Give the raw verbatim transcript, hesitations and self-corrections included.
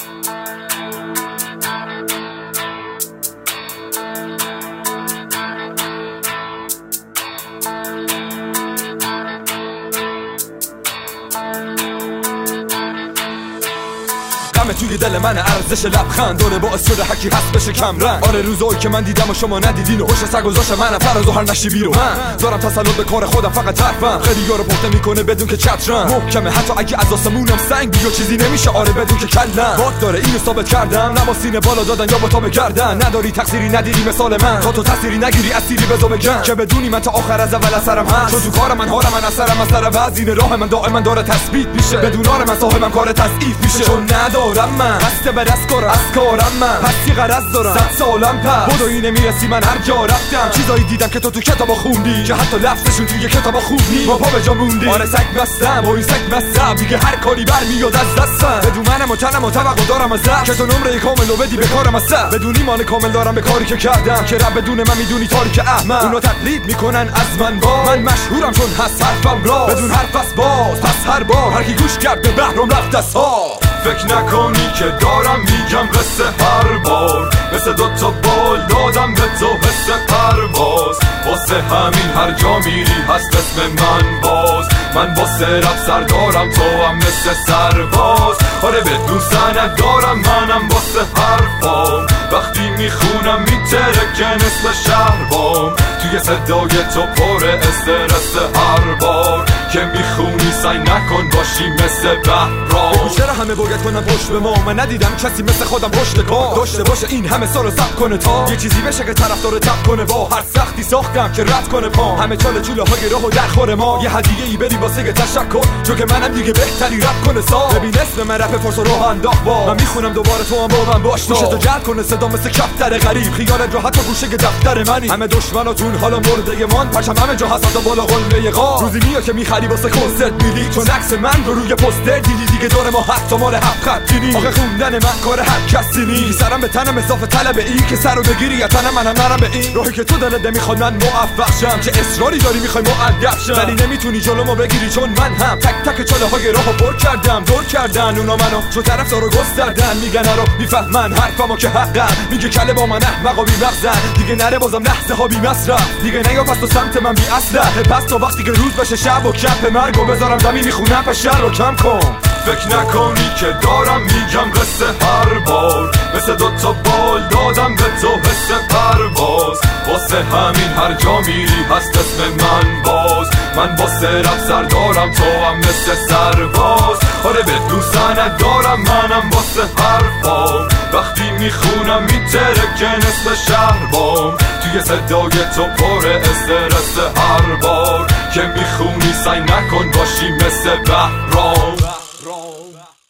همه توی دل من ارزش لبخند داره باعث شده هرکی هست بشه کم رنگ. آره روزایی که من دیدم و شما ندیدین و هوش سگ گذاشت من فراز و هر نشی بیرون. من دارم تسلط به کار خودم فقط حرفم خیلی یارو پخته میکنه بدون که چترم محکمه حتی اگه از آسمونم سنگ بیو چیزی نمیشه آره بدون که کلم باک داره اینو ثابت کردم. نه با سینه بالا دادن یا با تا بگردن نداری تقصیری ندیدی مثال من تا تو تأثیری نگیری اسیری بزو بگم که بدونی من تا آخر از اول اثرم هست چون تو کار من هارم من اثرم اثر وزین راه من دائما داره تثبیت میشه بدون آره من صاحبم کار تضعیف میشه چون ندارم من هسته به دست کارم از کارم من پسی غرض دارم صد سالم پس بدو اینه میرسی من هر جا رفتم چیزایی دیدم که تو تو کتابا خوندی که حتی لفظشون توی کتابا خوندی ما پا به جا موندی آره سگ بستم و این سگ بستم دیگه هر کاری برمیاد از دستم بدون منم و تنم و توقع دارم از که تو نمره کامل رو بدی به کارم از سر بدون ایمان کامل دارم به کاری که کردم که رب بدون من میدونی تاریک احمد اونا تقلید میکنن از من با من مشهورم چون هست حرفم راست بدون حرف پس باز پس هر بار هر کی گوش کرد به بحرم رفت از ها فکر نکنی که دارم میگم قصه هر بار مثل دوتا بال دادم به تو حس پرواز واسه همین هر جا میری هست اسم من باز من واسه رب سردارم تو هم مثل سرباز آره بدون سند دارم منم واسه حرفام وقتی میخونم میترکه نصف شهر بام توی صدای تو پر استرس هر بار که میخونی سعی نکن باشی مثل بهرام چرا همه باید کنم پشت به ما من ندیدم کسی مثل خودم پشت کار داشته باشه این همه سال سب کنه تا یه چیزی بشه که طرفدار تب کنه با هر سختی ساختم که رد کنه پا همه چاله چوله های راه و درخور ما یه هدیه ای بدی واسه تشکر چون که منم دیگه بهتری رپ کنه سا ببین اسم من رپ فرس و راه انداخت با من میخونم دوباره تو هم با من باش تو جلب کنه صدا مثل کفتر غریب خیالت راحت و گوشه دفتر منی همه دشمناتون حالا مرده من پشم همه جا هست تا بالا قله قا روزی میاد که میخری واسه کنسرت میدی چون عکس من رو روی پوستر دیدی دیگه دور ما حتی مال هفت خطینی آخه خوندن من کار هر کسی نی سرم به تنم اضافه طلب این که سر رو بگیری یا تنم منم نرم به این راهی که تو دلت نمیخواد من موفق شم چه اصراری داری میخوای مؤدب شم ولی نمیتونی جلومو بگیری چون من هم تک تک چاله های راهو پر کردم دور کردن اونا منو چون طرفدارو گستردن میگن رو میفهمن حرفمو که حقم میگه کله با من احمق و بی مغزن دیگه نره بازم لحظه ها بی مصرف دیگه نیا پس تو سمت من بی اسلحه پس تا وقتی که روز بشه شب و کپ مرگو بذارم زمین میخونم پشر رو کم کن فکر نکنی که دارم میگم قصه هر بار مثل دوتا بال دادم به تو حس پرواز واسه همین هر جا میری هست اسم من باز من واسه رب سردارم تو هم مثل سرباز آره بدون سند دارم منم واسه حرفام وقتی میخونم میترکه نصف شهر بام توی صدای تو پر استرس هر بار که میخونی سعی نکن باشی مثل بهرام